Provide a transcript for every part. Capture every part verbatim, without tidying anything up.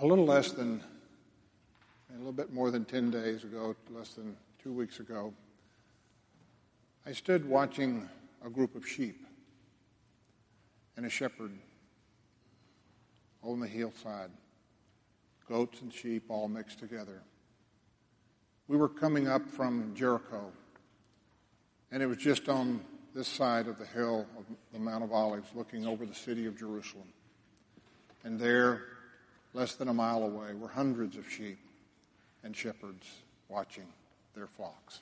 A little less than, a little bit more than ten days ago, less than two weeks ago, I stood watching a group of sheep and a shepherd on the hillside, goats and sheep all mixed together. We were coming up from Jericho, and it was just on this side of the hill of the Mount of Olives, looking over the city of Jerusalem. And there, less than a mile away, were hundreds of sheep and shepherds watching their flocks.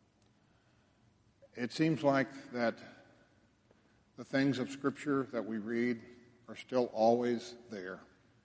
It seems like that the things of Scripture that we read are still always there.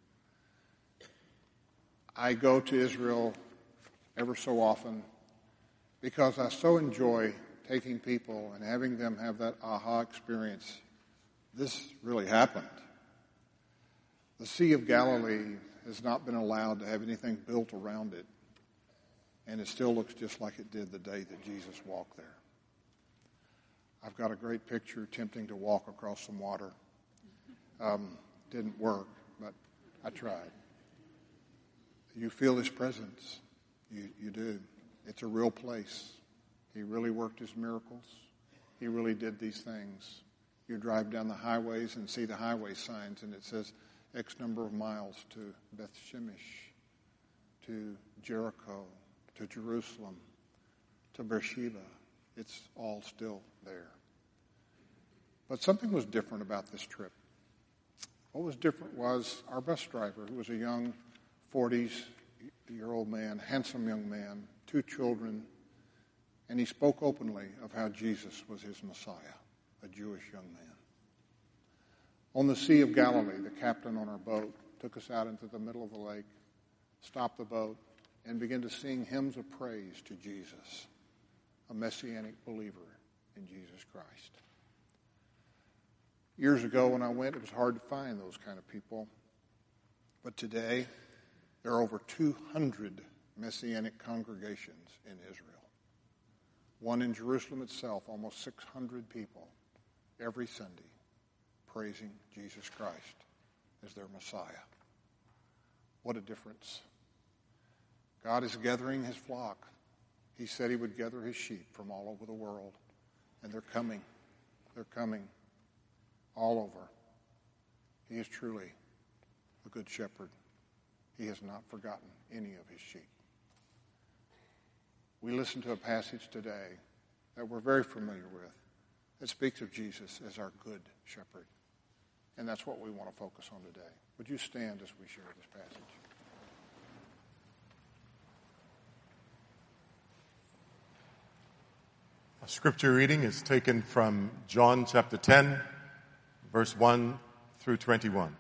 I go to Israel ever so often because I so enjoy taking people and having them have that aha experience. This really happened. The Sea of Galilee has not been allowed to have anything built around it, and it still looks just like it did the day that Jesus walked there. I've got a great picture attempting to walk across some water. Um, didn't work, but I tried. You feel His presence. You, you do. It's a real place. He really worked His miracles. He really did these things. You drive down the highways and see the highway signs, and it says X number of miles to Beth Shemesh, to Jericho, to Jerusalem, to Beersheba. It's all still there. But something was different about this trip. What was different was our bus driver, who was a young forties-year-old man, handsome young man, two children, and he spoke openly of how Jesus was his Messiah, a Jewish young man. On the Sea of Galilee, the captain on our boat took us out into the middle of the lake, stopped the boat, and began to sing hymns of praise to Jesus, a messianic believer in Jesus Christ. Years ago when I went, it was hard to find those kind of people. But today, there are over two hundred messianic congregations in Israel. One in Jerusalem itself, almost six hundred people every Sunday praising Jesus Christ as their Messiah. What a difference. God is gathering His flock. He said He would gather His sheep from all over the world. And they're coming. They're coming all over. He is truly a good shepherd. He has not forgotten any of His sheep. We listen to a passage today that we're very familiar with that speaks of Jesus as our good shepherd. And that's what we want to focus on today. Would you stand as we share this passage? Our scripture reading is taken from John chapter ten, verse one through twenty-one.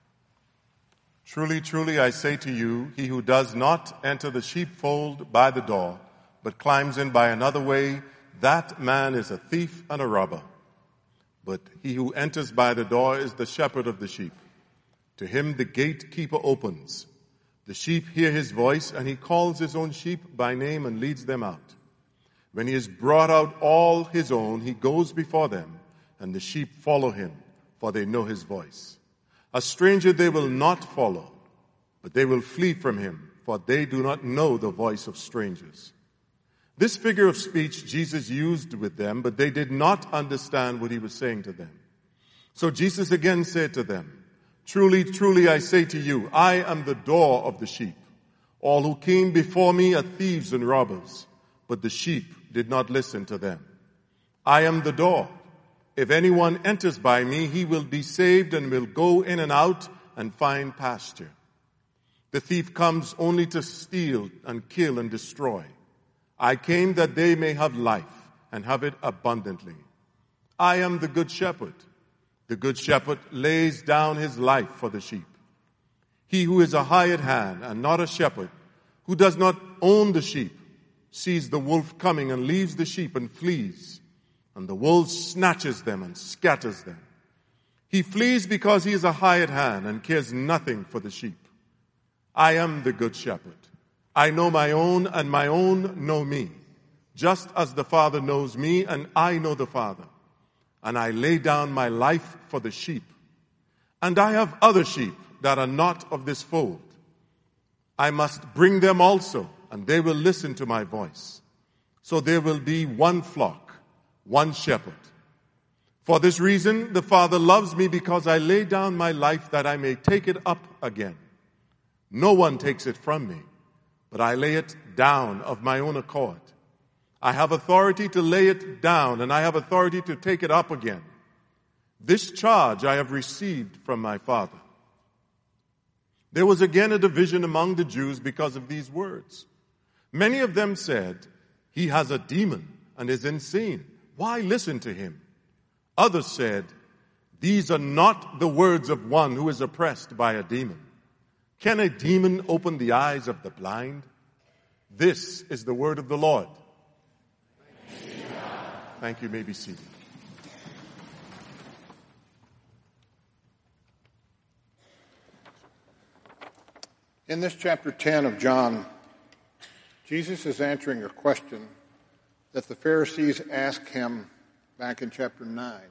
Truly, truly, I say to you, he who does not enter the sheepfold by the door, but climbs in by another way, that man is a thief and a robber. But he who enters by the door is the shepherd of the sheep. To him the gatekeeper opens. The sheep hear his voice, and he calls his own sheep by name and leads them out. When he has brought out all his own, he goes before them, and the sheep follow him, for they know his voice. A stranger they will not follow, but they will flee from him, for they do not know the voice of strangers. This figure of speech Jesus used with them, but they did not understand what he was saying to them. So Jesus again said to them, Truly, truly, I say to you, I am the door of the sheep. All who came before me are thieves and robbers, but the sheep did not listen to them. I am the door. If anyone enters by me, he will be saved and will go in and out and find pasture. The thief comes only to steal and kill and destroy. I came that they may have life and have it abundantly. I am the good shepherd. The good shepherd lays down his life for the sheep. He who is a hired hand and not a shepherd, who does not own the sheep, sees the wolf coming and leaves the sheep and flees, and the wolf snatches them and scatters them. He flees because he is a hired hand and cares nothing for the sheep. I am the good shepherd. I know my own, and my own know me, just as the Father knows me, and I know the Father. And I lay down my life for the sheep. And I have other sheep that are not of this fold. I must bring them also, and they will listen to my voice. So there will be one flock, one shepherd. For this reason, the Father loves me, because I lay down my life that I may take it up again. No one takes it from me, but I lay it down of my own accord. I have authority to lay it down, and I have authority to take it up again. This charge I have received from my Father. There was again a division among the Jews because of these words. Many of them said, "He has a demon and is insane. Why listen to him?" Others said, "These are not the words of one who is oppressed by a demon. Can a demon open the eyes of the blind?" This is the word of the Lord. Thank you. You may be seated. In this chapter ten of John, Jesus is answering a question that the Pharisees asked him back in chapter nine.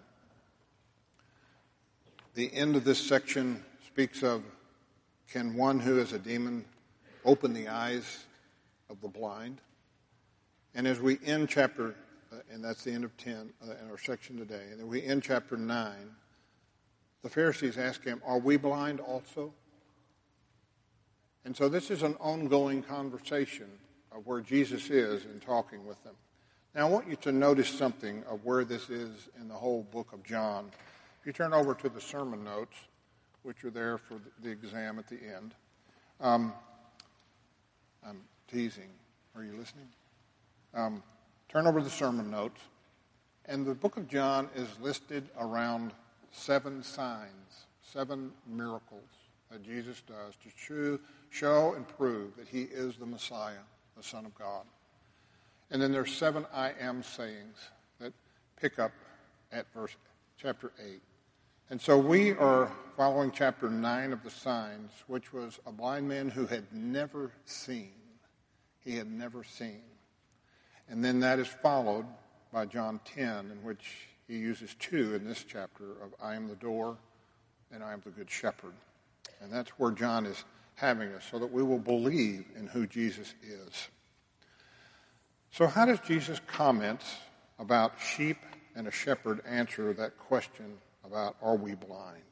The end of this section speaks of, can one who is a demon open the eyes of the blind? And as we end chapter, uh, and that's the end of ten uh, in our section today, and then we end chapter nine, the Pharisees ask him, are we blind also? And so this is an ongoing conversation of where Jesus is in talking with them. Now I want you to notice something of where this is in the whole book of John. If you turn over to the sermon notes, which are there for the exam at the end. Um, I'm teasing. Are you listening? Um, turn over to the sermon notes. And the book of John is listed around seven signs, seven miracles that Jesus does to show, show and prove that he is the Messiah, the Son of God. And then there's seven I am sayings that pick up at verse chapter eight. And so we are following chapter nine of the signs, which was a blind man who had never seen. He had never seen. And then that is followed by John ten, in which he uses two in this chapter of I am the door and I am the good shepherd. And that's where John is having us, so that we will believe in who Jesus is. So how does Jesus' comments about sheep and a shepherd answer that question about are we blind?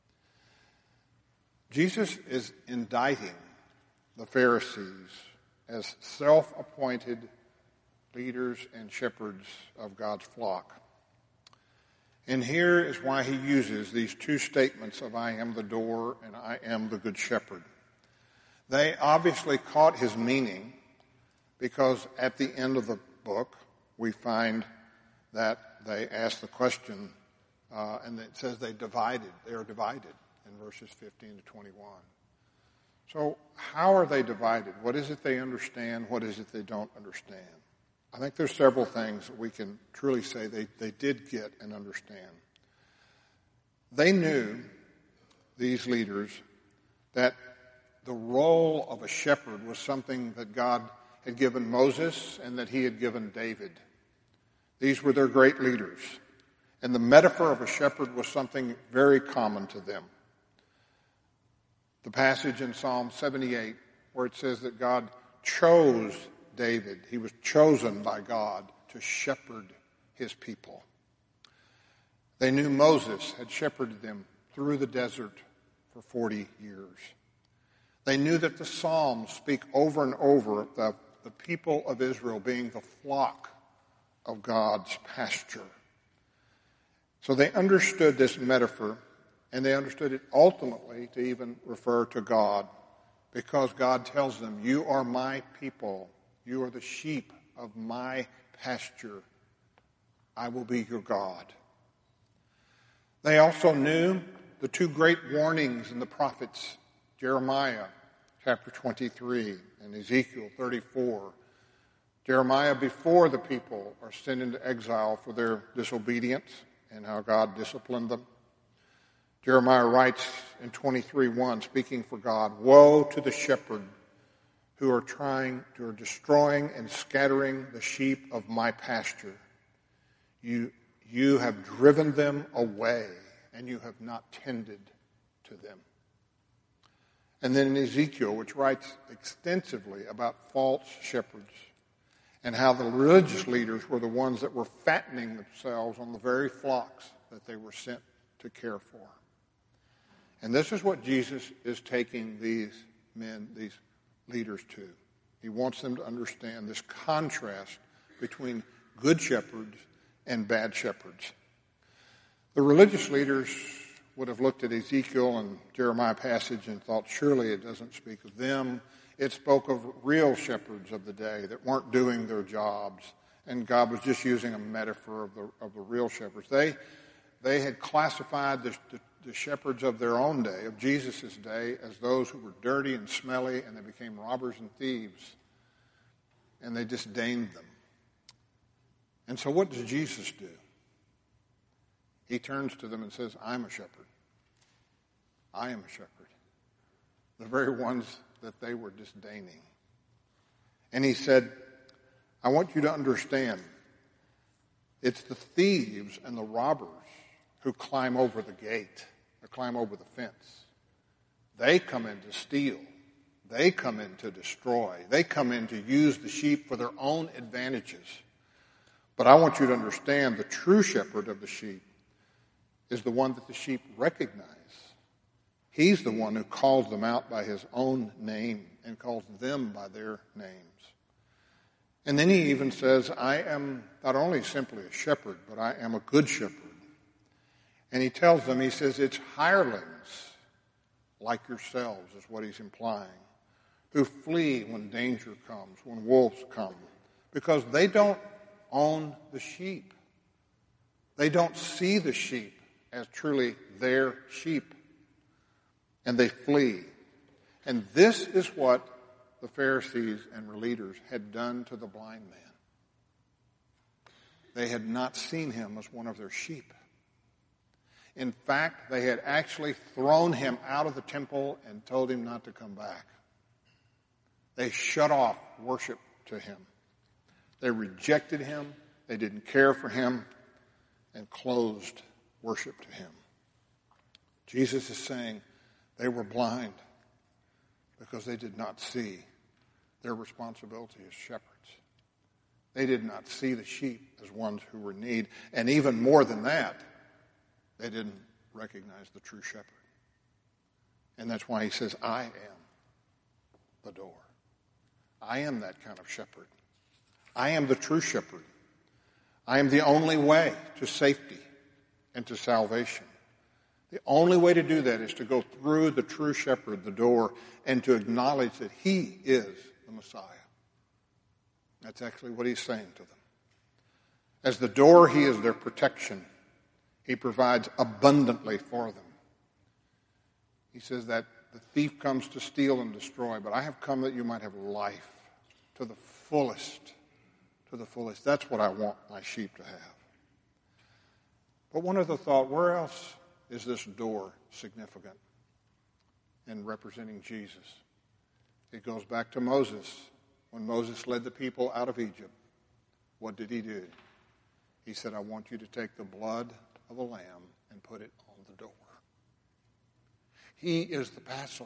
Jesus is indicting the Pharisees as self-appointed leaders and shepherds of God's flock. And here is why he uses these two statements of I am the door and I am the good shepherd. They obviously caught his meaning, because at the end of the book we find that they ask the question, uh, and it says they divided. They are divided in verses fifteen to twenty-one. So how are they divided? What is it they understand? What is it they don't understand? I think there's several things that we can truly say they, they did get and understand. They knew, these leaders, that the role of a shepherd was something that God had given Moses and that he had given David. These were their great leaders. And the metaphor of a shepherd was something very common to them. The passage in Psalm seventy-eight where it says that God chose David, he was chosen by God to shepherd his people. They knew Moses had shepherded them through the desert for forty years. They knew that the Psalms speak over and over of the, the people of Israel being the flock of God's pasture. So they understood this metaphor, and they understood it ultimately to even refer to God, because God tells them, you are my people. You are the sheep of my pasture. I will be your God. They also knew the two great warnings in the prophets, Jeremiah chapter twenty-three and Ezekiel thirty-four. Jeremiah before the people are sent into exile for their disobedience and how God disciplined them. Jeremiah writes in twenty-three one, speaking for God, woe to the shepherd who are trying, who are destroying and scattering the sheep of my pasture. You, you have driven them away, and you have not tended to them. And then in Ezekiel, which writes extensively about false shepherds and how the religious leaders were the ones that were fattening themselves on the very flocks that they were sent to care for. And this is what Jesus is taking these men, these leaders to. He wants them to understand this contrast between good shepherds and bad shepherds. The religious leaders would have looked at Ezekiel and Jeremiah passage and thought, surely it doesn't speak of them. It spoke of real shepherds of the day that weren't doing their jobs, and God was just using a metaphor of the of the real shepherds. They they had classified the, the, the shepherds of their own day, of Jesus' day, as those who were dirty and smelly, and they became robbers and thieves, and they disdained them. And so what does Jesus do? He turns to them and says, I'm a shepherd. I am a shepherd. The very ones that they were disdaining. And he said, I want you to understand, it's the thieves and the robbers who climb over the gate, or climb over the fence. They come in to steal. They come in to destroy. They come in to use the sheep for their own advantages. But I want you to understand, the true shepherd of the sheep is the one that the sheep recognize. He's the one who calls them out by his own name and calls them by their names. And then he even says, I am not only simply a shepherd, but I am a good shepherd. And he tells them, he says, it's hirelings like yourselves, is what he's implying, who flee when danger comes, when wolves come, because they don't own the sheep. They don't see the sheep as truly their sheep. And they flee. And this is what the Pharisees and leaders had done to the blind man. They had not seen him as one of their sheep. In fact, they had actually thrown him out of the temple and told him not to come back. They shut off worship to him. They rejected him. They didn't care for him and closed worship to him. Jesus is saying they were blind because they did not see their responsibility as shepherds. They did not see the sheep as ones who were in need. And even more than that, they didn't recognize the true shepherd. And that's why he says, I am the door. I am that kind of shepherd. I am the true shepherd. I am the only way to safety and to salvation. The only way to do that is to go through the true shepherd, the door, and to acknowledge that he is the Messiah. That's actually what he's saying to them. As the door, he is their protection. He provides abundantly for them. He says that the thief comes to steal and destroy, but I have come that you might have life to the fullest, to the fullest. That's what I want my sheep to have. But one other thought, where else is this door significant in representing Jesus? It goes back to Moses. When Moses led the people out of Egypt, what did he do? He said, I want you to take the blood of a lamb and put it on the door. He is the Passover.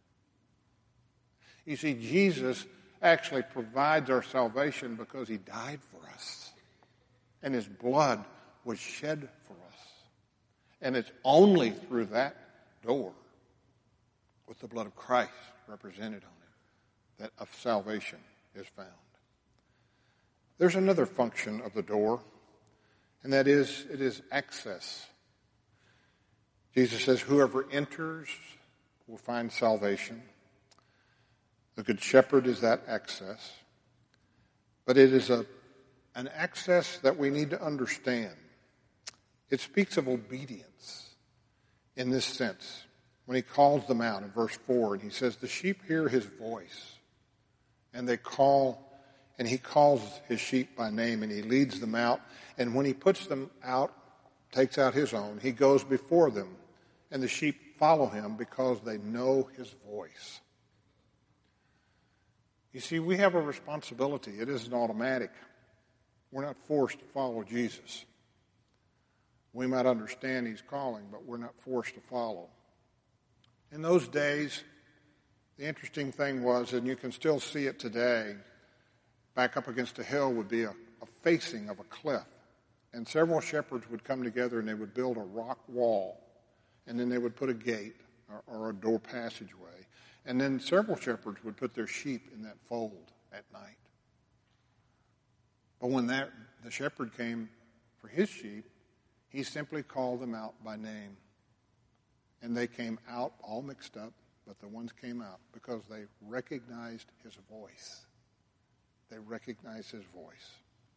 You see, Jesus actually provides our salvation because he died for us. And his blood was shed for us. And it's only through that door, with the blood of Christ represented on it, that of salvation is found. There's another function of the door, and that is, it is access. Jesus says, whoever enters will find salvation. The Good Shepherd is that access. But it is a, an access that we need to understand. It speaks of obedience in this sense. When he calls them out in verse four, and he says, the sheep hear his voice, and they call, and he calls his sheep by name, and he leads them out. And when he puts them out, takes out his own, he goes before them, and the sheep follow him because they know his voice. You see, we have a responsibility. It isn't automatic. We're not forced to follow Jesus. We might understand he's calling, but we're not forced to follow. In those days, The interesting thing was, and you can still see it today, back up against a hill would be a, a facing of a cliff. And several shepherds would come together and they would build a rock wall. And then they would put a gate or, or a door passageway. And then several shepherds would put their sheep in that fold at night. But when that the shepherd came for his sheep, he simply called them out by name. And they came out all mixed up, but the ones came out because they recognized his voice. They recognized his voice.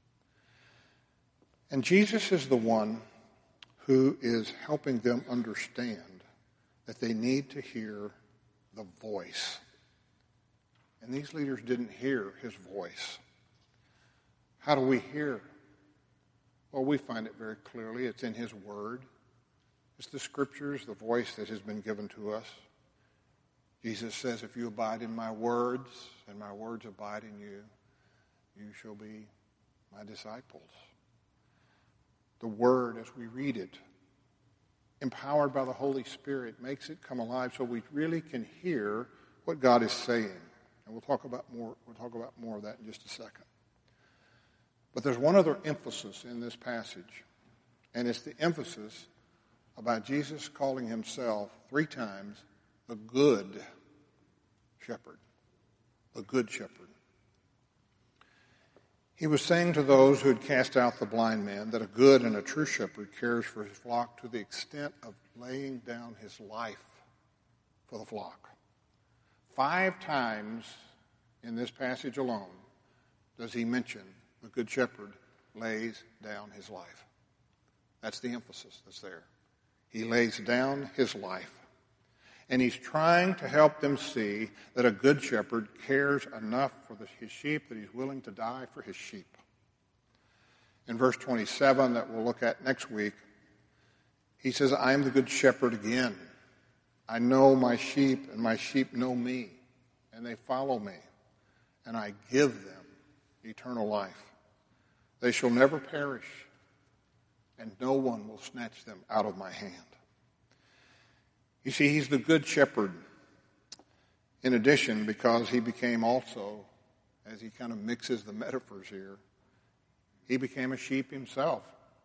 And Jesus is the one who is helping them understand that they need to hear the voice. And these leaders didn't hear his voice. How do we hear? Well, we find it very clearly. It's in his word. It's the scriptures, the voice that has been given to us. Jesus says, if you abide in my words and my words abide in you, you shall be my disciples. The word, as we read it, empowered by the Holy Spirit, makes it come alive so we really can hear what God is saying. And we'll talk about more, we'll talk about more of that in just a second. But there's one other emphasis in this passage, and it's the emphasis about Jesus calling himself three times the good shepherd. The good shepherd. He was saying to those who had cast out the blind man that a good and a true shepherd cares for his flock to the extent of laying down his life for the flock. Five times in this passage alone does he mention the good shepherd lays down his life. That's the emphasis that's there. He lays down his life. And he's trying to help them see that a good shepherd cares enough for the, his sheep that he's willing to die for his sheep. In verse twenty-seven that we'll look at next week, he says, I am the good shepherd again. I know my sheep and my sheep know me and they follow me and I give them eternal life. They shall never perish and no one will snatch them out of my hand. You see, he's the good shepherd. In addition, because he became also, as he kind of mixes the metaphors here, he became a sheep himself.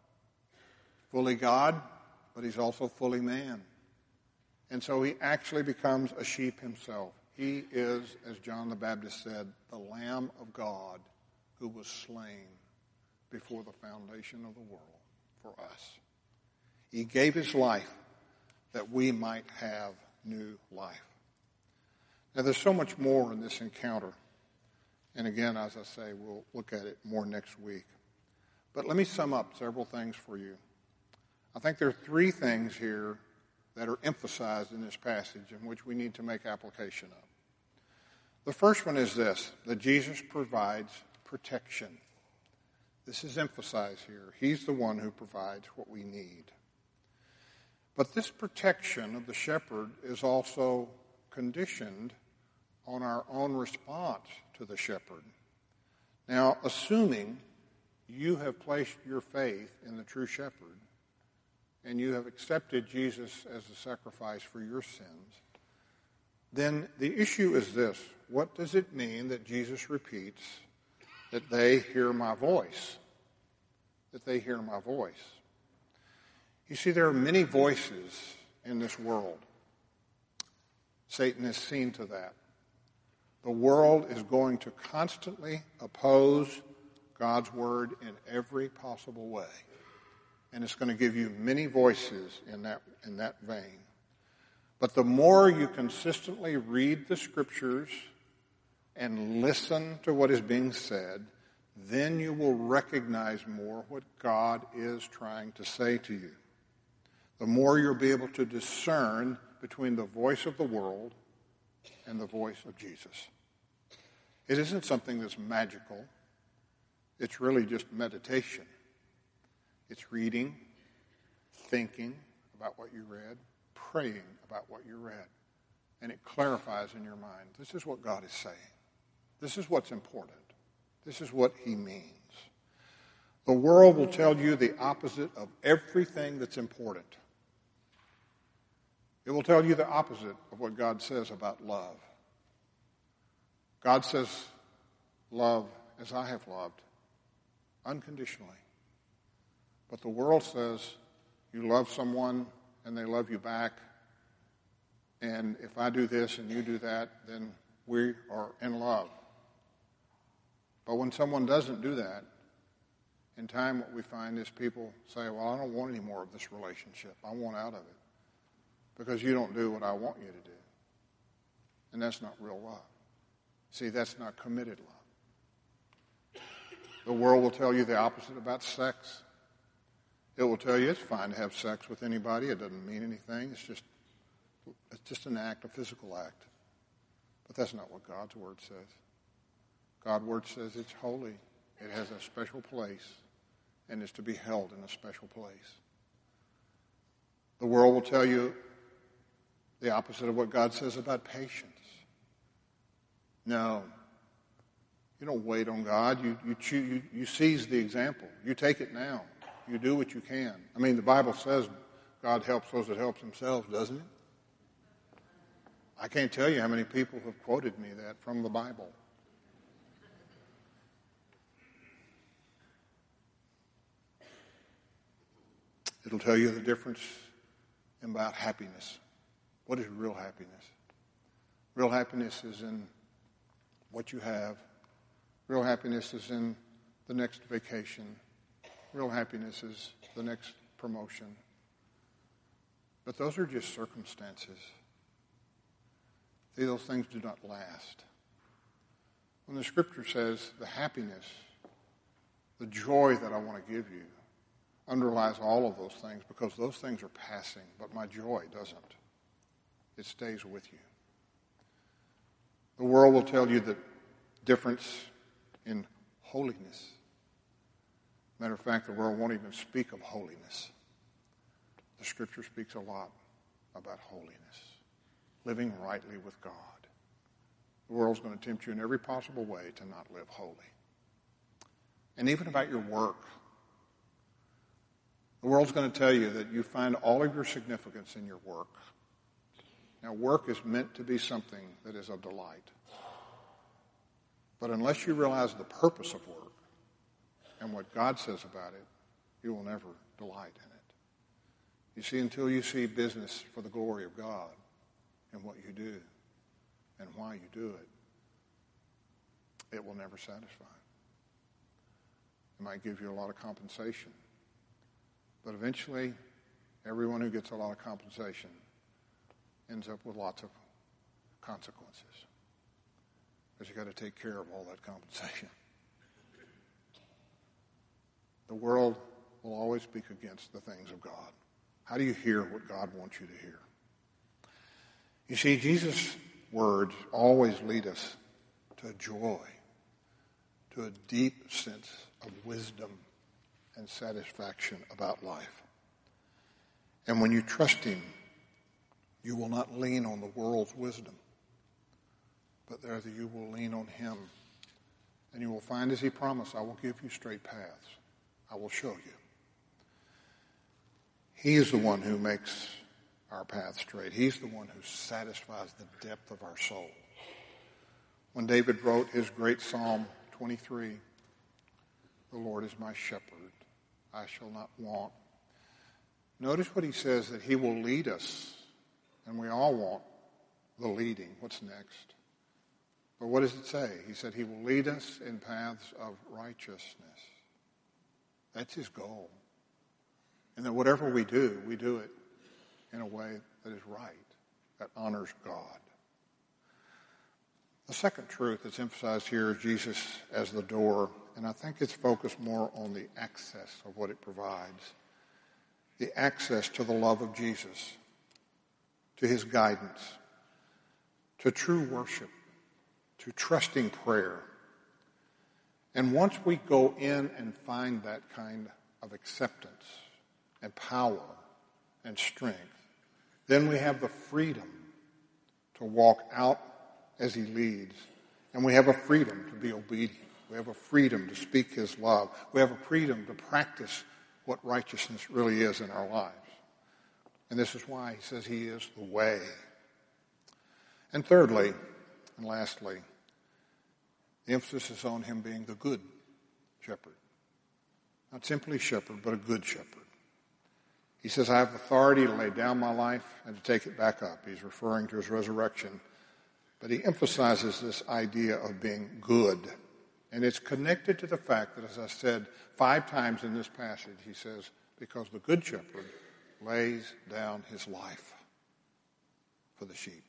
Fully God, but he's also fully man. And so he actually becomes a sheep himself. He is, as John the Baptist said, the Lamb of God who was slain before the foundation of the world for us. He gave his life that we might have new life. Now, there's so much more in this encounter. And again, as I say, we'll look at it more next week. But let me sum up several things for you. I think there are three things here that are emphasized in this passage in which we need to make application of. The first one is this, that Jesus provides protection. This is emphasized here. He's the one who provides what we need. But this protection of the shepherd is also conditioned on our own response to the shepherd. Now, assuming you have placed your faith in the true shepherd and you have accepted Jesus as the sacrifice for your sins, then the issue is this. What does it mean that Jesus repeats that they hear my voice? That they hear my voice. You see, there are many voices in this world. Satan has seen to that. The world is going to constantly oppose God's word in every possible way. And it's going to give you many voices in that, in that vein. But the more you consistently read the scriptures and listen to what is being said, then you will recognize more what God is trying to say to you. The more you'll be able to discern between the voice of the world and the voice of Jesus. It isn't something that's magical. It's really just meditation. It's reading, thinking about what you read, praying about what you read, and it clarifies in your mind, this is what God is saying. This is what's important. This is what he means. The world will tell you the opposite of everything that's important. It will tell you the opposite of what God says about love. God says, love as I have loved, unconditionally. But the world says, you love someone and they love you back, and if I do this and you do that, then we are in love. But when someone doesn't do that, in time what we find is people say, well, I don't want any more of this relationship. I want out of it because you don't do what I want you to do. And that's not real love. See, that's not committed love. The world will tell you the opposite about sex. It will tell you it's fine to have sex with anybody. It doesn't mean anything. It's just, it's just an act, a physical act. But that's not what God's Word says. God's Word says it's holy. It has a special place and is to be held in a special place. The world will tell you the opposite of what God says about patience. No. You don't wait on God. You, you, choose, you, you seize the example. You take it now. You do what you can. I mean, the Bible says God helps those that help themselves, doesn't it? I can't tell you how many people have quoted me that from the Bible. It'll tell you the difference about happiness. What is real happiness? Real happiness is in what you have. Real happiness is in the next vacation. Real happiness is the next promotion. But those are just circumstances. See, those things do not last. When the Scripture says the happiness, the joy that I want to give you, underlies all of those things because those things are passing, but my joy doesn't. It stays with you. The world will tell you the difference in holiness. Matter of fact, the world won't even speak of holiness. The Scripture speaks a lot about holiness, living rightly with God. The world's going to tempt you in every possible way to not live holy. And even about your work. The world's going to tell you that you find all of your significance in your work. Now, work is meant to be something that is a delight. But unless you realize the purpose of work and what God says about it, you will never delight in it. You see, until you see business for the glory of God in what you do and why you do it, it will never satisfy. It might give you a lot of compensation. But eventually, everyone who gets a lot of compensation ends up with lots of consequences. Because you've got to take care of all that compensation. The world will always speak against the things of God. How do you hear what God wants you to hear? You see, Jesus' words always lead us to joy, to a deep sense of wisdom and satisfaction about life. And when you trust Him, you will not lean on the world's wisdom, but rather you will lean on Him. And you will find, as He promised, I will give you straight paths. I will show you. He is the one who makes our path straight. He's the one who satisfies the depth of our soul. When David wrote his great Psalm twenty-three, the Lord is my shepherd, I shall not want. Notice what he says, that He will lead us. And we all want the leading. What's next? But what does it say? He said He will lead us in paths of righteousness. That's His goal. And that whatever we do, we do it in a way that is right, that honors God. The second truth that's emphasized here is Jesus as the door, and I think it's focused more on the access of what it provides. The access to the love of Jesus, to His guidance, to true worship, to trusting prayer. And once we go in and find that kind of acceptance and power and strength, then we have the freedom to walk out as He leads. And we have a freedom to be obedient. We have a freedom to speak His love. We have a freedom to practice what righteousness really is in our lives. And this is why He says He is the way. And thirdly, and lastly, The emphasis is on him being the good shepherd. Not simply shepherd, but a good shepherd. He says, I have authority to lay down my life and to take it back up. He's referring to his resurrection. But he emphasizes this idea of being good. And it's connected to the fact that, as I said five times in this passage, he says, because the good shepherd lays down his life for the sheep.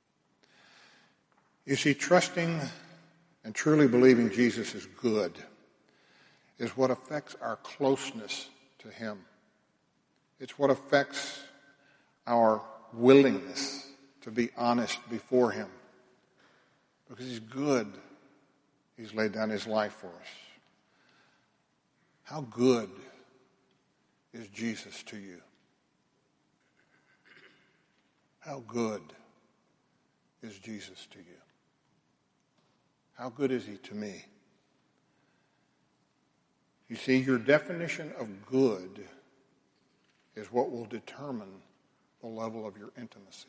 You see, trusting and truly believing Jesus is good is what affects our closeness to him. It's what affects our willingness to be honest before him. Because he's good. He's laid down his life for us. How good is Jesus to you? How good is Jesus to you? How good is he to me? You see, your definition of good is what will determine the level of your intimacy.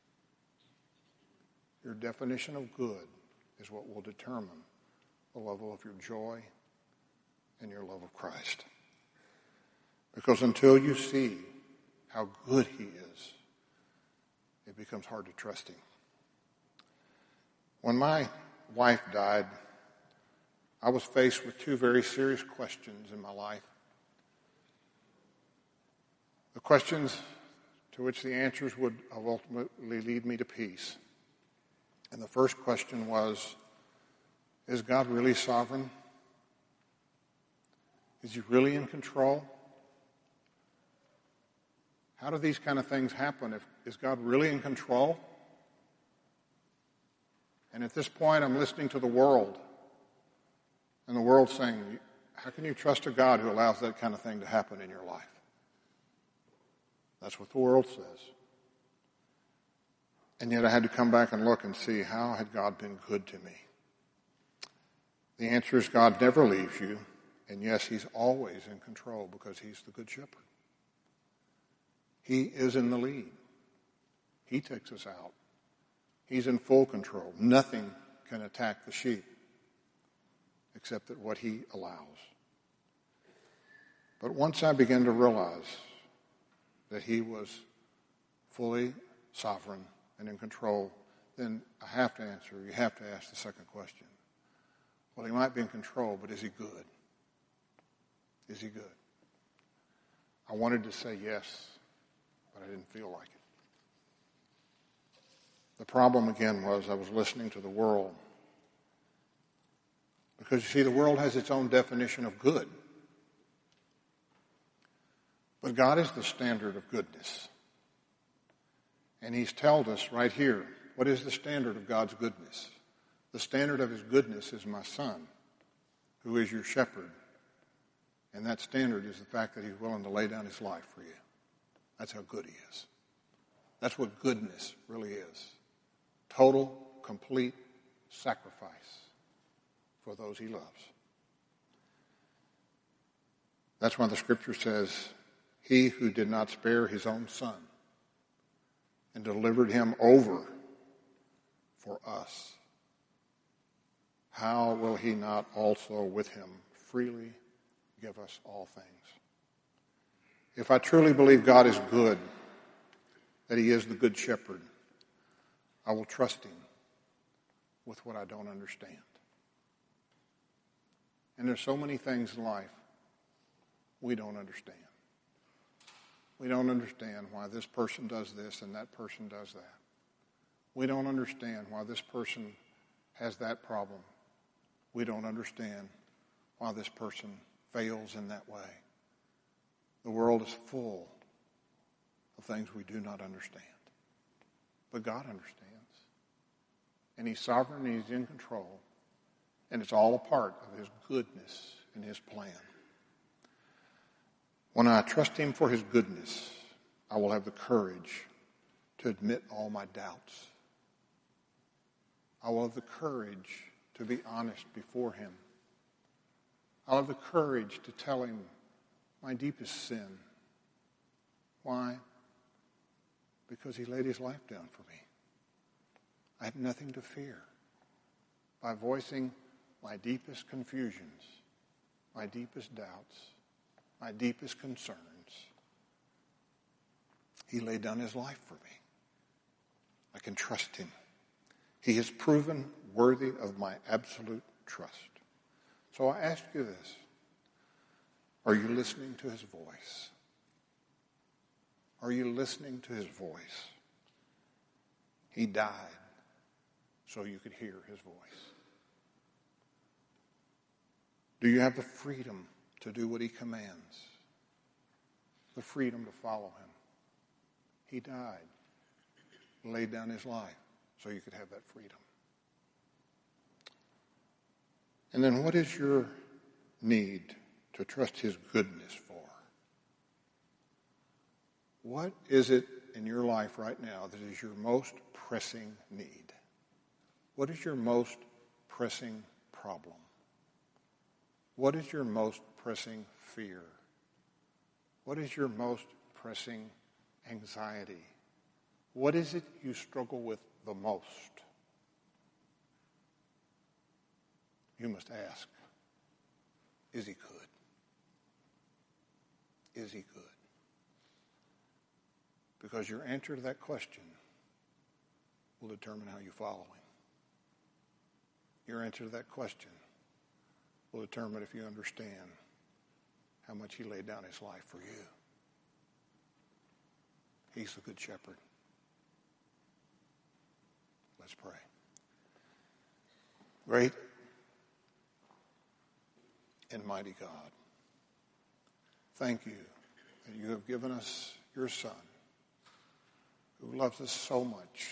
Your definition of good is what will determine the level of your joy and your love of Christ. Because until you see how good he is, it becomes hard to trust him. When my wife died, I was faced with two very serious questions in my life. The questions to which the answers would ultimately lead me to peace. And the first question was, is God really sovereign? Is he really in control? How do these kind of things happen? If, is God really in control? And at this point, I'm listening to the world. And the world's saying, how can you trust a God who allows that kind of thing to happen in your life? That's what the world says. And yet I had to come back and look and see, how had God been good to me? The answer is God never leaves you. And yes, he's always in control because he's the good shepherd. He is in the lead. He takes us out. He's in full control. Nothing can attack the sheep except that what he allows. But once I began to realize that he was fully sovereign and in control, then I have to answer, you have to ask the second question. Well, he might be in control, but is he good? Is he good? I wanted to say yes, but I didn't feel like it. The problem again was I was listening to the world. Because you see, the world has its own definition of good. But God is the standard of goodness. And he's told us right here, what is the standard of God's goodness? The standard of his goodness is my son, who is your shepherd. And that standard is the fact that he's willing to lay down his life for you. That's how good he is. That's what goodness really is. Total, complete sacrifice for those he loves. That's why the scripture says, he who did not spare his own son and delivered him over for us, how will he not also with him freely give us all things? If I truly believe God is good, that he is the good shepherd, I will trust him with what I don't understand. And there's so many things in life we don't understand. We don't understand why this person does this and that person does that. We don't understand why this person has that problem. We don't understand why this person fails in that way. The world is full of things we do not understand. But God understands. And he's sovereign and he's in control. And it's all a part of his goodness and his plan. When I trust him for his goodness, I will have the courage to admit all my doubts. I will have the courage to be honest before him. I'll have the courage to tell him my deepest sin. Why? Because he laid his life down for me. I have nothing to fear. By voicing my deepest confusions, my deepest doubts, my deepest concerns. He laid down his life for me. I can trust him. He has proven worthy of my absolute trust. So I ask you this. Are you listening to his voice? Are you listening to his voice? He died so you could hear his voice. Do you have the freedom to do what he commands? The freedom to follow him? He died, laid down his life so you could have that freedom. And then what is your need to trust his goodness for? What is it in your life right now that is your most pressing need? What is your most pressing problem? What is your most pressing fear? What is your most pressing anxiety? What is it you struggle with the most? You must ask, is he good? Is he good? Because your answer to that question will determine how you follow him. Your answer to that question will determine if you understand how much he laid down his life for you. He's the good shepherd. Let's pray. Great and mighty God, thank you that you have given us your Son, who loves us so much.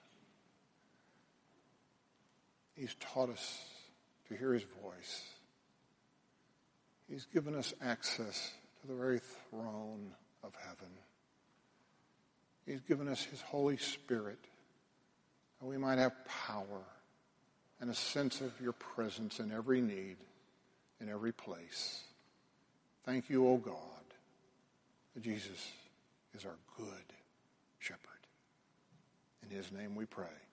He's taught us to hear his voice. He's given us access to the very throne of heaven. He's given us his Holy Spirit, that we might have power and a sense of your presence in every need, in every place. Thank you, O God, that Jesus is our good shepherd. In his name we pray.